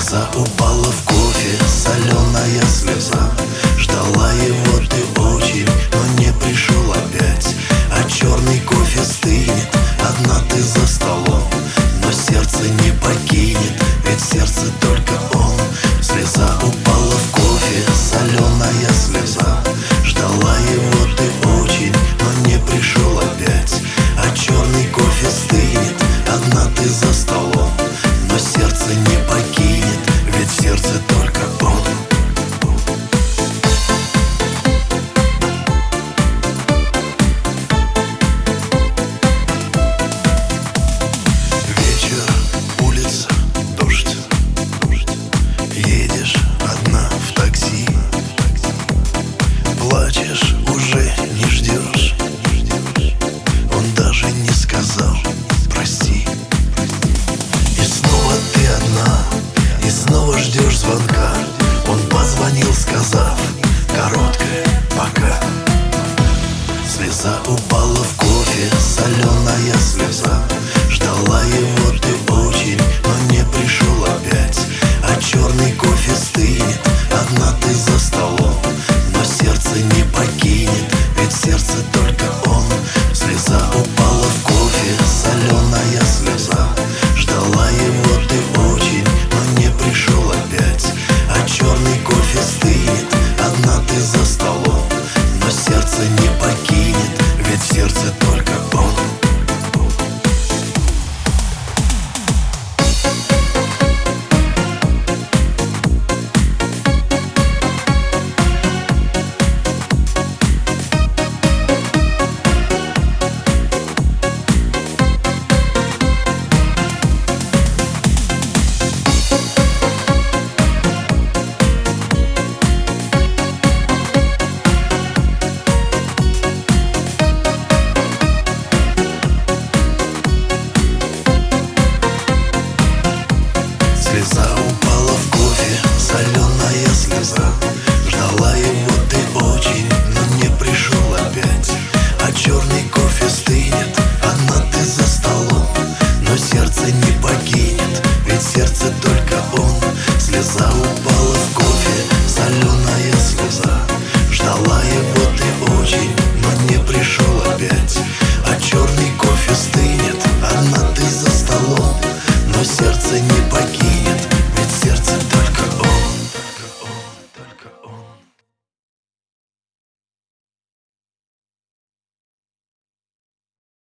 Слеза упала в кофе, соленая слеза. Ждала его ты очень, но не пришел опять. А черный кофе стынет, одна ты за столом. Но сердце не покинет, ведь в сердце только он. Слеза упала в кофе, соленая слеза. Ждала его ты очень, но не пришел опять. А черный кофе стынет, одна ты за столом. Но сердце не покинет, ведь в сердце только он. Вечер, улица, дождь. Едешь одна в такси. Плачешь, уже не ждешь. Он даже не сказал прости. И снова ты одна, и снова ждешь звонка. Он позвонил, сказав короткое пока. Слеза упала в кофе, соленая слеза. Ждала его ты очень, но не пришел опять. А черный кофе стынет, одна ты за столом. Но сердце не покинет, ведь в сердце только он. Слеза упала в кофе, соленая слеза. Ждала его ты очень, но не пришел опять. А черный кофе стынет, одна ты за столом. Но сердце не покинет, ведь в сердце только он. Слеза упала в кофе, соленая слеза. Ждала его ты очень, но не пришел опять. А черный кофе стынет, одна ты за столом. Но сердце не покинет.